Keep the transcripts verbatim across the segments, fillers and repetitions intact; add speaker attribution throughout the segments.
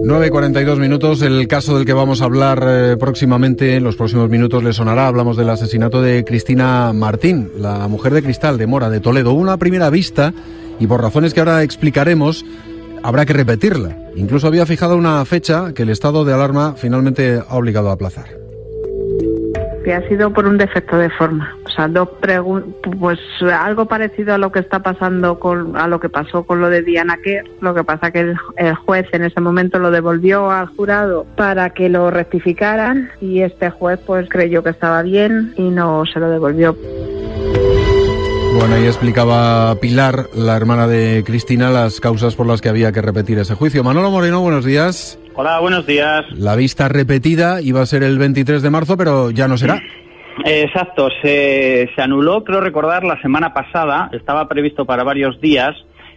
Speaker 1: nueve y cuarenta y dos minutos, el caso del que vamos a hablar eh, próximamente, en los próximos minutos le sonará. Hablamos del asesinato de Cristina Martín, la mujer de cristal de Mora, de Toledo. Una primera vista, y por razones que ahora explicaremos, habrá que repetirla. Incluso había fijado una fecha que el estado de alarma finalmente ha obligado a aplazar.
Speaker 2: Que ha sido por un defecto de forma. O sea, dos pregun- pues algo parecido a lo que está pasando con, a lo que pasó con lo de Diana Quer. Lo que pasa que el, el juez en ese momento lo devolvió al jurado para que lo rectificaran, y este juez pues creyó que estaba bien y no se lo devolvió.
Speaker 1: Bueno, ahí explicaba Pilar, la hermana de Cristina, las causas por las que había que repetir ese juicio. Manolo Moreno, buenos días.
Speaker 3: Hola, buenos días.
Speaker 1: La vista repetida iba a ser el veintitrés de marzo, pero ya no será.
Speaker 3: Exacto, se, se anuló, creo recordar, la semana pasada. Estaba previsto para varios días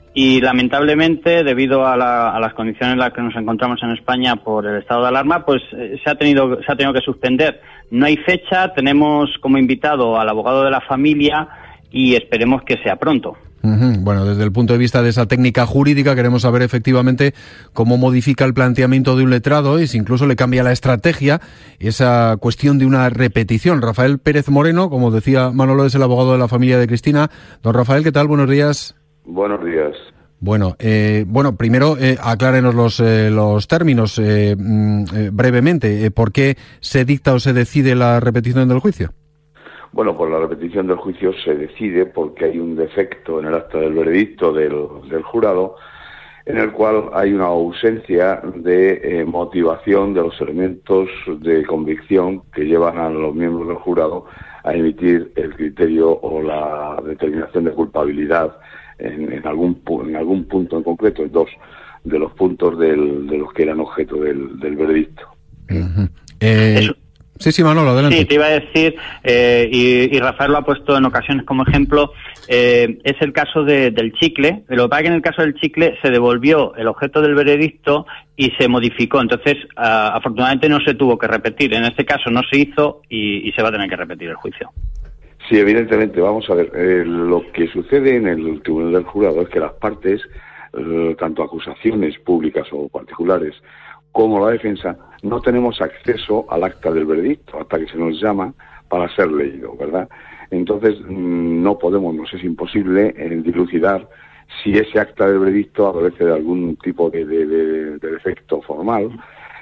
Speaker 3: y lamentablemente, debido a, la, a las condiciones en las que nos encontramos en España por el estado de alarma, pues eh, se ha tenido se ha tenido que suspender. No hay fecha, tenemos como invitado al abogado de la familia y esperemos que sea pronto.
Speaker 1: Uh-huh. Bueno, desde el punto de vista de esa técnica jurídica queremos saber efectivamente cómo modifica el planteamiento de un letrado y si incluso le cambia la estrategia esa cuestión de una repetición. Rafael Pérez Moreno, como decía Manolo, es el abogado de la familia de Cristina. Don Rafael, ¿qué tal? Buenos días.
Speaker 4: Buenos días.
Speaker 1: Bueno, eh, bueno, primero eh, aclárenos los, eh, los términos eh, eh, brevemente. Eh, ¿Por qué se dicta o se decide la repetición del juicio?
Speaker 4: Bueno, pues la repetición del juicio se decide porque hay un defecto en el acta del veredicto del, del jurado, en el cual hay una ausencia de eh, motivación de los elementos de convicción que llevan a los miembros del jurado a emitir el criterio o la determinación de culpabilidad en, en, algún, en algún punto en concreto, en dos de los puntos del, de los que eran objeto del, del veredicto.
Speaker 1: Uh-huh. eh...
Speaker 3: Eso.
Speaker 1: Sí, sí, Manolo, adelante.
Speaker 3: Sí, te iba a decir, eh, y, y Rafael lo ha puesto en ocasiones como ejemplo, eh, es el caso de, del chicle. Lo que pasa es que en el caso del chicle se devolvió el objeto del veredicto y se modificó. Entonces, uh, afortunadamente no se tuvo que repetir. En este caso no se hizo y, y se va a tener que repetir el juicio.
Speaker 4: Sí, evidentemente. Vamos a ver, eh, lo que sucede en el tribunal del jurado es que las partes, eh, tanto acusaciones públicas o particulares, como la defensa, no tenemos acceso al acta del veredicto hasta que se nos llama para ser leído, ¿verdad? Entonces no podemos, nos es imposible eh, dilucidar si ese acta del veredicto adolece de algún tipo de, de, de, de defecto formal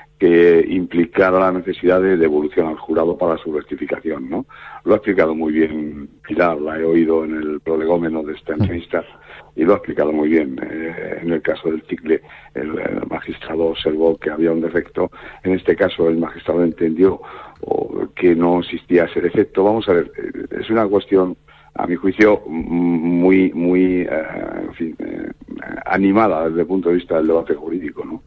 Speaker 4: que implicara la necesidad de devolución al jurado para su rectificación, ¿no? Lo ha explicado muy bien Pilar, la he oído en el prolegómeno de esta entrevista, y lo ha explicado muy bien. Eh, en el caso del chicle, el, el magistrado observó que había un defecto. En este caso, el magistrado entendió o, que no existía ese defecto. Vamos a ver, eh, es una cuestión, a mi juicio, muy, muy, eh, en fin, eh, animada desde el punto de vista del debate jurídico, ¿no?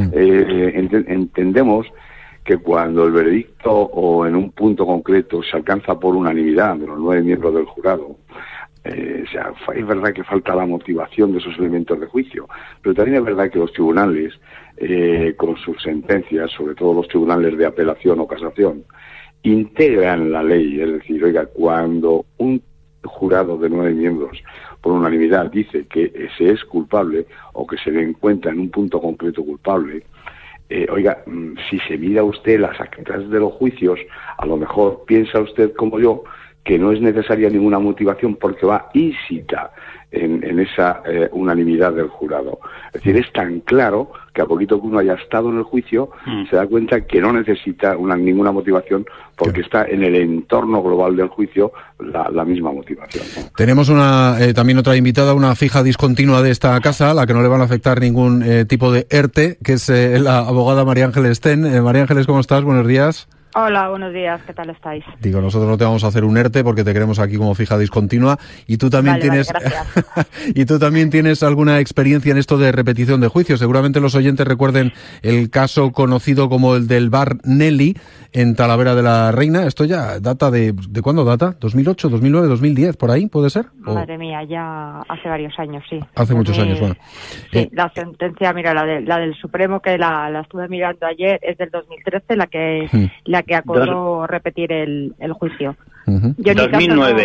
Speaker 4: Eh, ent- entendemos que cuando el veredicto o en un punto concreto se alcanza por unanimidad de los nueve miembros del jurado, Eh, o sea, es verdad que falta la motivación de esos elementos de juicio, pero también es verdad que los tribunales, eh, con sus sentencias, sobre todo los tribunales de apelación o casación, integran la ley. Es decir, oiga, cuando un jurado de nueve miembros por unanimidad dice que se es culpable o que se le encuentra en un punto concreto culpable, eh, oiga, si se mira usted las actas de los juicios, a lo mejor piensa usted como yo que no es necesaria ninguna motivación porque va íncita en, en esa eh, unanimidad del jurado. Es decir, es tan claro que a poquito que uno haya estado en el juicio, mm. se da cuenta que no necesita una, ninguna motivación porque está en el entorno global del juicio la, la misma motivación, ¿no?
Speaker 1: Tenemos una eh, también otra invitada, una fija discontinua de esta casa, a la que no le van a afectar ningún eh, tipo de ERTE, que es eh, la abogada María Ángeles Ten. Eh, María Ángeles, ¿cómo estás? Buenos días.
Speaker 5: Hola, buenos días, ¿qué tal estáis?
Speaker 1: Digo, nosotros no te vamos a hacer un ERTE porque te queremos aquí como fija discontinua y tú también
Speaker 5: vale,
Speaker 1: tienes
Speaker 5: vale, gracias.
Speaker 1: y tú también tienes alguna experiencia en esto de repetición de juicios. Seguramente los oyentes recuerden el caso conocido como el del bar Nelly en Talavera de la Reina. Esto ya data de ¿de cuándo data? ¿dos mil ocho, dos mil nueve, dos mil diez, por ahí, puede ser? ¿O?
Speaker 5: Madre mía, ya hace varios años, sí.
Speaker 1: Hace muchos años, bueno.
Speaker 5: Sí,
Speaker 1: Eh,
Speaker 5: la sentencia, mira, la, de, la del Supremo, que la, la estuve mirando ayer, es del dos mil trece, la que,
Speaker 1: hmm.
Speaker 5: la que acordó repetir el, el juicio.
Speaker 1: Uh-huh.
Speaker 5: Yo en mi
Speaker 3: dos mil nueve.
Speaker 5: caso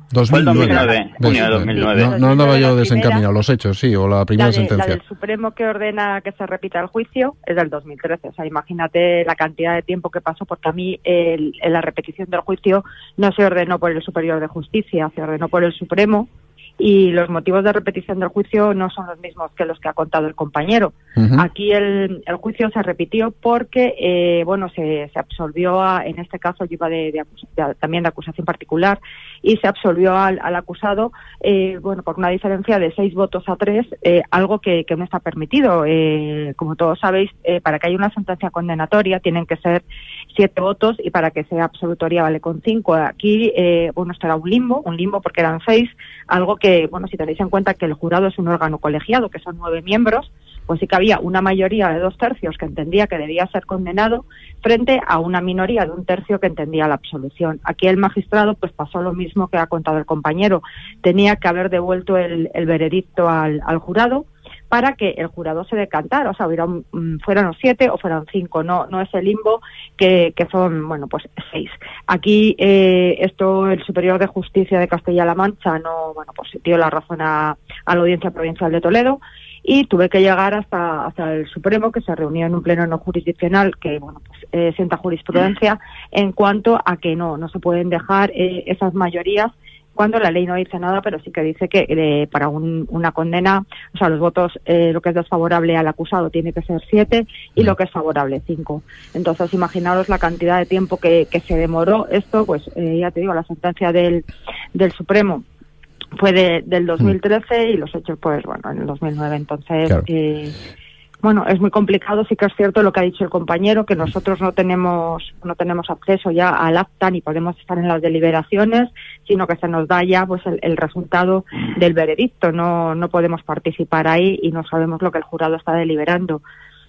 Speaker 1: dos mil nueve.
Speaker 3: Fue el dos mil nueve, junio de dos mil nueve.
Speaker 1: No, no andaba yo desencaminado, los hechos, sí, o la primera
Speaker 5: la de,
Speaker 1: sentencia.
Speaker 5: La del Supremo que ordena que se repita el juicio es del dos mil trece. O sea, imagínate la cantidad de tiempo que pasó, porque a mí el, la repetición del juicio no se ordenó por el Superior de Justicia, se ordenó por el Supremo. Y los motivos de repetición del juicio no son los mismos que los que ha contado el compañero. Uh-huh. Aquí el, el juicio se repitió porque, eh, bueno, se, se absolvió, a, en este caso yo iba de, de, de, también de acusación particular, y se absolvió al, al acusado, eh, bueno, por una diferencia de seis votos a tres, eh, algo que, que no está permitido. Eh, como todos sabéis, eh, para que haya una sentencia condenatoria tienen que ser siete votos, y para que sea absolutoria vale con cinco. Aquí, eh, bueno, esto era un limbo, un limbo porque eran seis, algo que Que, bueno, si tenéis en cuenta que el jurado es un órgano colegiado, que son nueve miembros, pues sí que había una mayoría de dos tercios que entendía que debía ser condenado frente a una minoría de un tercio que entendía la absolución. Aquí el magistrado pues pasó lo mismo que ha contado el compañero. Tenía que haber devuelto el, el veredicto al, al jurado para que el jurado se decantara, o sea, hubiera un, fueran los siete o fueran cinco, no no es el limbo que, que son, bueno, pues seis. Aquí eh, esto el Superior de Justicia de Castilla-La Mancha no, bueno, pues dio la razón a, a la Audiencia Provincial de Toledo, y tuve que llegar hasta hasta el Supremo, que se reunió en un pleno no jurisdiccional que, bueno, pues eh, sienta jurisprudencia en cuanto a que no no se pueden dejar eh, esas mayorías, cuando la ley no dice nada, pero sí que dice que eh, para un, una condena, o sea, los votos, eh, lo que es desfavorable al acusado tiene que ser siete y lo que es favorable cinco. Entonces, imaginaros la cantidad de tiempo que, que se demoró esto, pues eh, ya te digo, la sentencia del, del Supremo fue de, del dos mil trece y los hechos, pues bueno, en el dos mil nueve. Entonces, claro. eh, bueno, es muy complicado. Sí que es cierto lo que ha dicho el compañero, que nosotros no tenemos no tenemos acceso ya al acta ni podemos estar en las deliberaciones, sino que se nos da ya pues el, el resultado del veredicto. No no podemos participar ahí y no sabemos lo que el jurado está deliberando.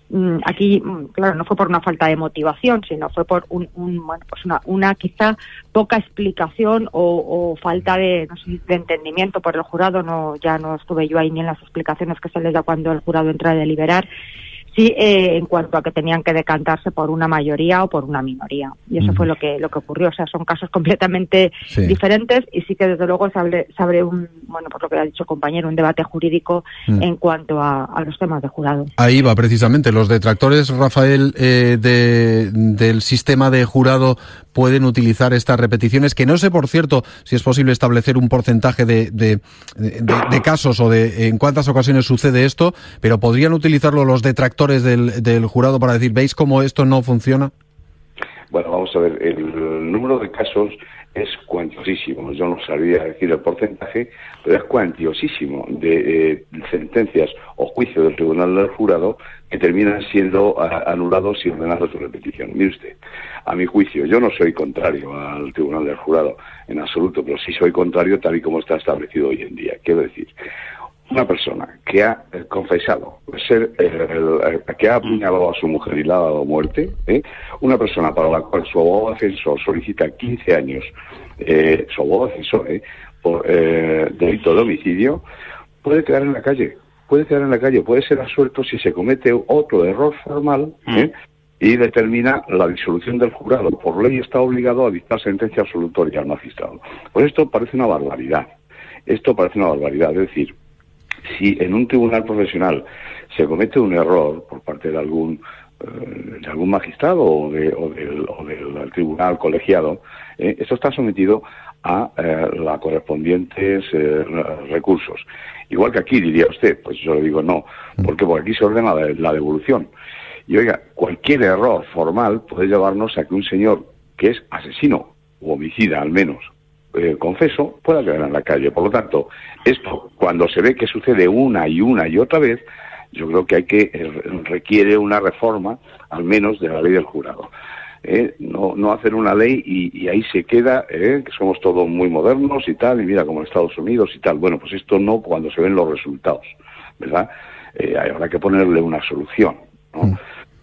Speaker 5: Aquí, claro, no fue por una falta de motivación, sino fue por un, un bueno, pues una, una quizá poca explicación o, o falta de, no sé, de entendimiento por el jurado. No, ya no estuve yo ahí ni en las explicaciones que se les da cuando el jurado entra a deliberar. Sí, eh, en cuanto a que tenían que decantarse por una mayoría o por una minoría. Y eso uh-huh. fue lo que lo que ocurrió. O sea, son casos completamente sí. diferentes, y sí que desde luego se abre, se abre un, bueno, por lo que ha dicho el compañero, un debate jurídico uh-huh. en cuanto a, a los temas de jurado.
Speaker 1: Ahí va precisamente. Los detractores, Rafael, eh, de, del sistema de jurado pueden utilizar estas repeticiones, que no sé, por cierto, si es posible establecer un porcentaje de, de, de, de casos o de en cuántas ocasiones sucede esto, pero podrían utilizarlo los detractores Del, del jurado para decir, ¿veis cómo esto no funciona?
Speaker 4: Bueno, vamos a ver, el número de casos es cuantiosísimo. Yo no sabría decir el porcentaje, pero es cuantiosísimo de eh, sentencias o juicios del Tribunal del Jurado que terminan siendo a, anulados y ordenados de repetición. Mire usted, a mi juicio, yo no soy contrario al Tribunal del Jurado en absoluto, pero sí soy contrario tal y como está establecido hoy en día. Quiero decir, una persona que ha eh, confesado ser eh, el, el, que ha apuñalado a su mujer y le ha dado muerte, ¿eh? Una persona para la cual su abogado defensor solicita quince años, eh, su abogado defensor, ¿eh? por eh, delito de homicidio, puede quedar en la calle, puede quedar en la calle, puede ser absuelto si se comete otro error formal, ¿eh? y determina la disolución del jurado. Por ley está obligado a dictar sentencia absolutoria al magistrado. Pues esto parece una barbaridad. Esto parece una barbaridad, es decir, si en un tribunal profesional se comete un error por parte de algún eh, de algún magistrado o, de, o, del, o del tribunal colegiado, eh, esto está sometido a eh, los correspondientes eh, recursos. Igual que aquí, diría usted, pues yo le digo no, porque por aquí se ordena la, la devolución. Y oiga, cualquier error formal puede llevarnos a que un señor que es asesino o homicida al menos, Eh, confeso, pueda quedar en la calle. Por lo tanto, esto, cuando se ve que sucede una y una y otra vez, yo creo que hay que eh, requiere una reforma, al menos, de la ley del jurado. Eh, no, no hacer una ley y, y ahí se queda, eh, que somos todos muy modernos y tal, y mira, como en Estados Unidos y tal. Bueno, pues esto no cuando se ven los resultados, ¿verdad? Eh, habrá que ponerle una solución, ¿no? Mm.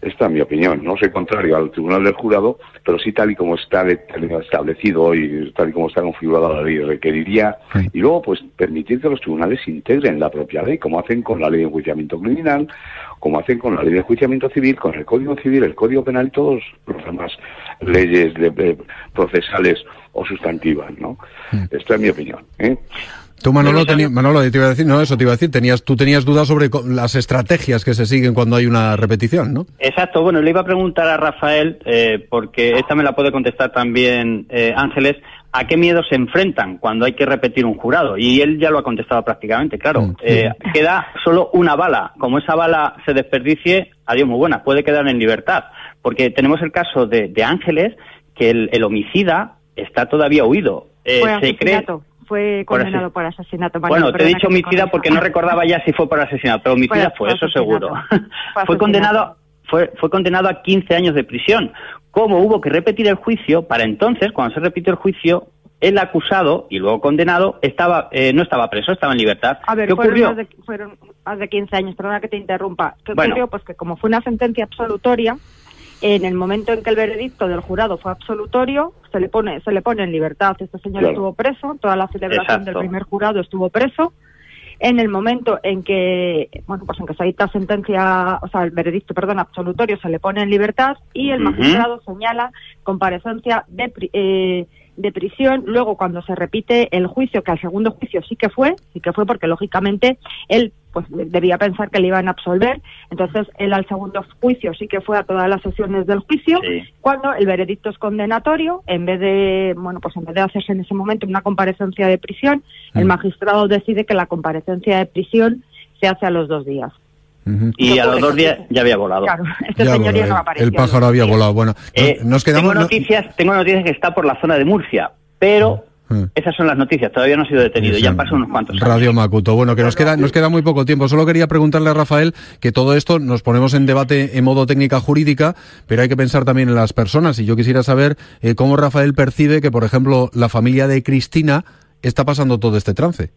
Speaker 4: Esta es mi opinión. No soy contrario al Tribunal del Jurado, pero sí tal y como está de, establecido hoy, tal y como está configurada la ley, requeriría, sí. Y luego pues permitir que los tribunales integren la propia ley, como hacen con la ley de enjuiciamiento criminal, como hacen con la ley de enjuiciamiento civil, con el Código Civil, el Código Penal y todos los demás leyes de, de, procesales o sustantivas, ¿no? Sí. Esta es mi opinión, ¿eh?
Speaker 1: Tú, Manolo, tení, Manolo, te iba a decir, no, eso te iba a decir, tenías, tú tenías dudas sobre las estrategias que se siguen cuando hay una repetición, ¿no?
Speaker 3: Exacto, bueno, le iba a preguntar a Rafael, eh, porque esta me la puede contestar también eh, Ángeles, ¿a qué miedos se enfrentan cuando hay que repetir un jurado? Y él ya lo ha contestado prácticamente, claro. Mm, sí. eh, queda solo una bala. Como esa bala se desperdicie, adiós, muy buena, puede quedar en libertad. Porque tenemos el caso de, de Ángeles, que el, el homicida está todavía huido. Eh,
Speaker 5: Fue
Speaker 3: se cree...
Speaker 5: Fue condenado por, as... por asesinato.
Speaker 3: Bueno, te he dicho homicida porque no recordaba ya si fue por asesinato, pero homicida fue, fue eso seguro. Fue, fue condenado fue, fue condenado a quince años de prisión. Como hubo que repetir el juicio, para entonces, cuando se repitió el juicio, el acusado y luego condenado estaba eh, no estaba preso, estaba en libertad.
Speaker 5: A ver,
Speaker 3: ¿qué
Speaker 5: fueron
Speaker 3: ocurrió?
Speaker 5: Más de, fueron más de quince años, perdona que te interrumpa. ¿Qué
Speaker 3: bueno.
Speaker 5: ocurrió? Pues que como fue una sentencia absolutoria, en el momento en que el veredicto del jurado fue absolutorio, se le pone se le pone en libertad. Este señor claro. estuvo preso, toda la celebración Exacto. del primer jurado estuvo preso. En el momento en que, bueno, pues en que se dicta sentencia, o sea, el veredicto, perdón, absolutorio, se le pone en libertad y el uh-huh. magistrado señala comparecencia de eh, de prisión. Luego, cuando se repite el juicio, que al segundo juicio sí que fue, sí que fue porque lógicamente él pues debía pensar que le iban a absolver, entonces él al segundo juicio sí que fue a todas las sesiones del juicio,
Speaker 3: sí.
Speaker 5: Cuando el veredicto es condenatorio, en vez de, bueno, pues en vez de hacerse en ese momento una comparecencia de prisión, mm. el magistrado decide que la comparecencia de prisión se hace a los dos días.
Speaker 3: Uh-huh. Y a los dos días ya había volado.
Speaker 5: Claro, este
Speaker 1: ya,
Speaker 5: señor
Speaker 1: bueno,
Speaker 5: ya no apareció.
Speaker 1: El pájaro había volado. Bueno,
Speaker 3: eh,
Speaker 1: nos quedamos...
Speaker 3: Tengo noticias, no... tengo noticias que está por la zona de Murcia, pero... Uh-huh. Esas son las noticias, todavía no ha sido detenido, sí, ya han pasado unos cuantos años.
Speaker 1: Radio Macuto. Bueno, que nos queda, nos queda muy poco tiempo. Solo quería preguntarle a Rafael que todo esto nos ponemos en debate en modo técnica jurídica, pero hay que pensar también en las personas. Y yo quisiera saber eh, cómo Rafael percibe que, por ejemplo, la familia de Cristina está pasando todo este trance.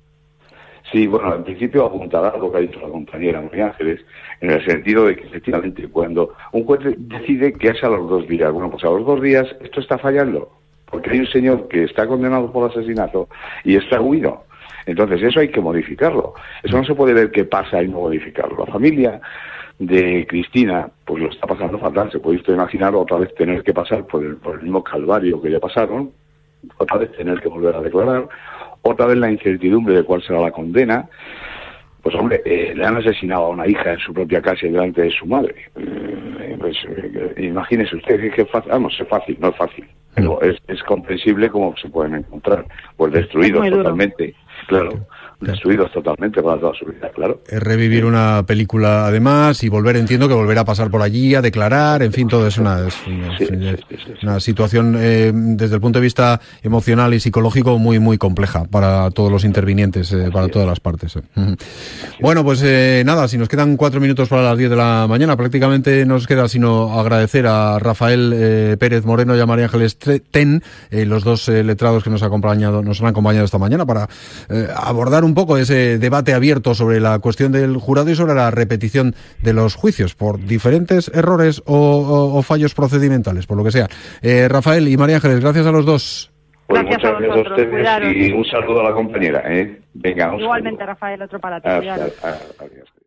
Speaker 4: Sí, bueno, en principio apuntará lo que ha dicho la compañera María Ángeles, en el sentido de que efectivamente cuando un juez decide que es a los dos días, bueno, pues a los dos días esto está fallando. Porque hay un señor que está condenado por asesinato y está huido. Entonces eso hay que modificarlo. Eso no se puede ver qué pasa y no modificarlo. La familia de Cristina pues lo está pasando fatal. Se puede usted imaginar otra vez tener que pasar por el, por el mismo calvario que ya pasaron, otra vez tener que volver a declarar, otra vez la incertidumbre de cuál será la condena. Pues hombre, eh, le han asesinado a una hija en su propia casa y delante de su madre. Eh, pues eh, imagínese usted, es que es fácil, vamos, es fácil, no es fácil, pero es, es comprensible cómo se pueden encontrar, pues destruidos totalmente, claro, destruidos totalmente para toda su vida, claro.
Speaker 1: Es revivir una película además y volver, entiendo que volver a pasar por allí, a declarar, en fin, todo es una, es una, sí, sí, sí, sí, una sí. situación eh, desde el punto de vista emocional y psicológico muy, muy compleja para todos los intervinientes, eh, para todas las partes. Eh. Uh-huh. Bueno, pues eh, nada, si nos quedan cuatro minutos para las diez de la mañana, prácticamente nos queda sino agradecer a Rafael eh, Pérez Moreno y a María Ángeles Ten, eh, los dos eh, letrados que nos, ha acompañado, nos han acompañado esta mañana para eh, abordar un poco ese debate abierto sobre la cuestión del jurado y sobre la repetición de los juicios por diferentes errores o, o, o fallos procedimentales, por lo que sea. Eh, Rafael y María Ángeles, gracias a los dos.
Speaker 4: Pues gracias muchas gracias a, a ustedes cuidaros. Y un saludo a la compañera. ¿eh? Venga, un
Speaker 5: Igualmente,
Speaker 4: saludo.
Speaker 5: Rafael, otro para ti.
Speaker 4: Hasta, adiós.